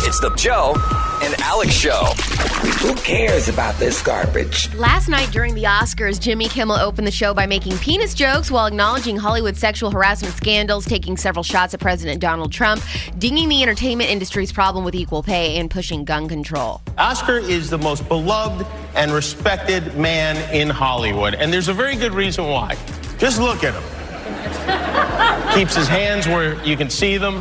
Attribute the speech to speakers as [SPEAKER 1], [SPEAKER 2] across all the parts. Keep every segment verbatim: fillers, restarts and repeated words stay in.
[SPEAKER 1] It's the Joe and Alex Show.
[SPEAKER 2] Who cares about this garbage?
[SPEAKER 3] Last night during the Oscars, Jimmy Kimmel opened the show by making penis jokes while acknowledging Hollywood sexual harassment scandals, taking several shots at President Donald Trump, dinging the entertainment industry's problem with equal pay, and pushing gun control.
[SPEAKER 4] Oscar is the most beloved and respected man in Hollywood, and there's a very good reason why. Just look at him. Keeps his hands where you can see them.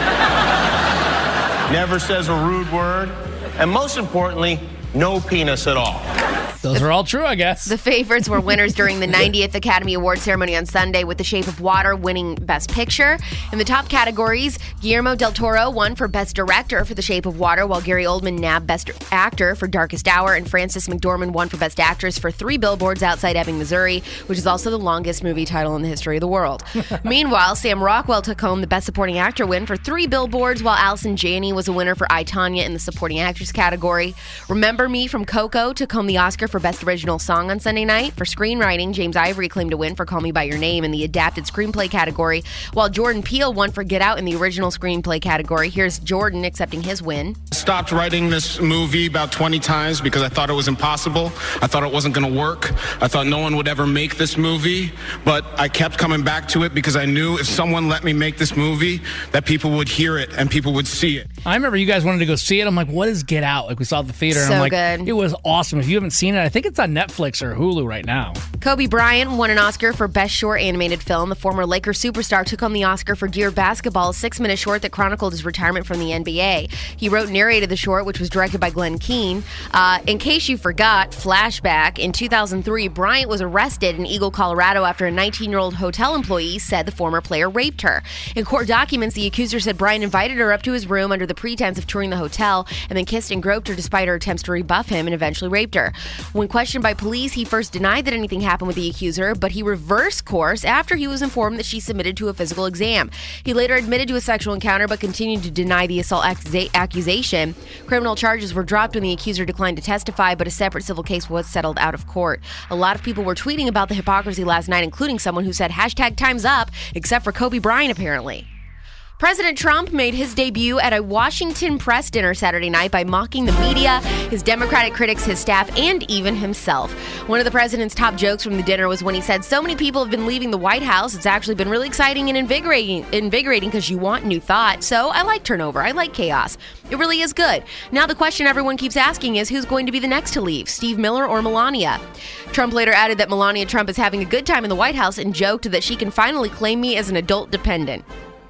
[SPEAKER 4] Never says a rude word. And most importantly, no penis at all.
[SPEAKER 5] Those are all true, I guess.
[SPEAKER 3] The favorites were winners during the ninetieth Academy Awards ceremony on Sunday, with The Shape of Water winning Best Picture. In the top categories, Guillermo del Toro won for Best Director for The Shape of Water, while Gary Oldman nabbed Best Actor for Darkest Hour, and Frances McDormand won for Best Actress for Three Billboards Outside Ebbing, Missouri, which is also the longest movie title in the history of the world. Meanwhile, Sam Rockwell took home the Best Supporting Actor win for Three Billboards, while Allison Janney was a winner for I, Tonya in the Supporting Actress category. Remember Me from Coco took home the Oscar for Best Original Song on Sunday night. For screenwriting, James Ivory claimed a win for Call Me By Your Name in the Adapted Screenplay category, while Jordan Peele won for Get Out in the Original Screenplay category. Here's Jordan accepting his win.
[SPEAKER 6] I stopped writing this movie about twenty times because I thought it was impossible. I thought it wasn't going to work. I thought no one would ever make this movie, but I kept coming back to it because I knew if someone let me make this movie, that people would hear it and people would see it.
[SPEAKER 5] I remember you guys wanted to go see it. I'm like, what is Get Out? Like, we saw it at the theater, and
[SPEAKER 3] So
[SPEAKER 5] I'm like,
[SPEAKER 3] good.
[SPEAKER 5] It was awesome. If you haven't seen it, I think it's on Netflix or Hulu right now.
[SPEAKER 3] Kobe Bryant won an Oscar for Best Short Animated Film. The former Lakers superstar took home the Oscar for Dear Basketball, a six-minute short that chronicled his retirement from the N B A. He wrote and narrated the short, which was directed by Glenn Keane. Uh, in case you forgot, flashback, in two thousand three, Bryant was arrested in Eagle, Colorado after a nineteen-year-old hotel employee said the former player raped her. In court documents, the accuser said Bryant invited her up to his room under the pretense of touring the hotel and then kissed and groped her despite her attempts to rebuff him and eventually raped her. When questioned by police, he first denied that anything happened with the accuser, but he reversed course after he was informed that she submitted to a physical exam. He later admitted to a sexual encounter but continued to deny the assault accusa- accusation. Criminal charges were dropped when the accuser declined to testify, but a separate civil case was settled out of court. A lot of people were tweeting about the hypocrisy last night, including someone who said hashtag time's up, except for Kobe Bryant, apparently. President Trump made his debut at a Washington press dinner Saturday night by mocking the media, his Democratic critics, his staff, and even himself. One of the president's top jokes from the dinner was when he said, "So many people have been leaving the White House. It's actually been really exciting and invigorating invigorating because you want new thought. So I like turnover. I like chaos. It really is good." Now the question everyone keeps asking is, who's going to be the next to leave, Steve Miller or Melania? Trump later added that Melania Trump is having a good time in the White House and joked that she can finally claim me as an adult dependent.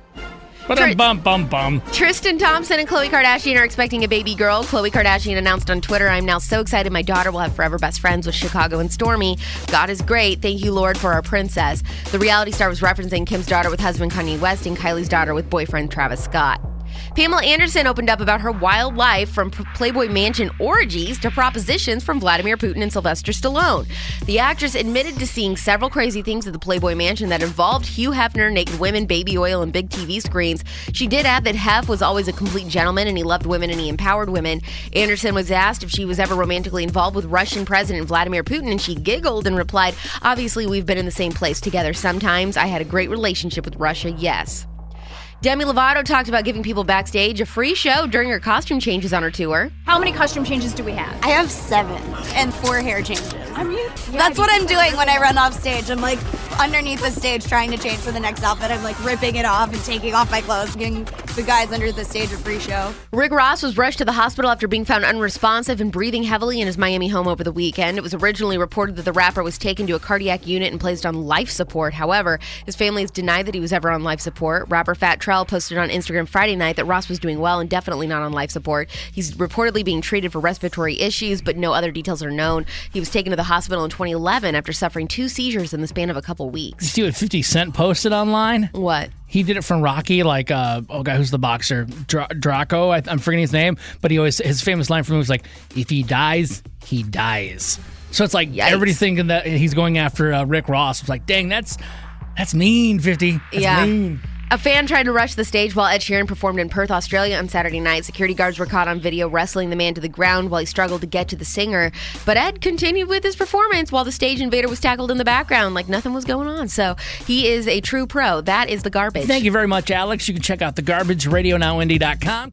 [SPEAKER 5] Tr- bum, bum, bum.
[SPEAKER 3] Tristan Thompson and Khloe Kardashian are expecting a baby girl. Khloe Kardashian announced on Twitter, "I'm now so excited my daughter will have forever best friends with Chicago and Stormy. God is great. Thank you, Lord, for our princess." The reality star was referencing Kim's daughter with husband Kanye West and Kylie's daughter with boyfriend Travis Scott. Pamela Anderson opened up about her wild life, from Playboy Mansion orgies to propositions from Vladimir Putin and Sylvester Stallone. The actress admitted to seeing several crazy things at the Playboy Mansion that involved Hugh Hefner, naked women, baby oil, and big T V screens. She did add that Hef was always a complete gentleman and he loved women and he empowered women. Anderson was asked if she was ever romantically involved with Russian President Vladimir Putin, and she giggled and replied, "Obviously, we've been in the same place together sometimes. I had a great relationship with Russia, yes." Demi Lovato talked about giving people backstage a free show during her costume changes on her tour.
[SPEAKER 7] How many costume changes do we have?
[SPEAKER 8] I have seven and four hair changes. I mean, yeah, that's what I'm doing when I run off stage. I'm like underneath the stage trying to change for the next outfit. I'm like ripping it off and taking off my clothes, giving the guys under the stage a free show.
[SPEAKER 3] Rick Ross was rushed to the hospital after being found unresponsive and breathing heavily in his Miami home over the weekend. It was originally reported that the rapper was taken to a cardiac unit and placed on life support. However, his family has denied that he was ever on life support. Rapper Fat Trell posted on Instagram Friday night that Ross was doing well and definitely not on life support. He's reportedly being treated for respiratory issues, but no other details are known. He was taken to the hospital in twenty eleven after suffering two seizures in the span of a couple weeks.
[SPEAKER 5] You see what fifty Cent posted online?
[SPEAKER 3] What?
[SPEAKER 5] He did it from Rocky, like, uh, oh, guy, who's the boxer? Dra- Draco, I, I'm forgetting his name, but he always, his famous line from him was like, "If he dies, he dies." So it's like, Yikes. Everybody's thinking that he's going after uh, Rick Ross. It's like, dang, that's that's mean, fifty. That's
[SPEAKER 3] yeah.
[SPEAKER 5] mean.
[SPEAKER 3] A fan tried to rush the stage while Ed Sheeran performed in Perth, Australia on Saturday night. Security guards were caught on video wrestling the man to the ground while he struggled to get to the singer. But Ed continued with his performance while the stage invader was tackled in the background like nothing was going on. So he is a true pro. That is The Garbage.
[SPEAKER 5] Thank you very much, Alex. You can check out The Garbage, radio now indy dot com.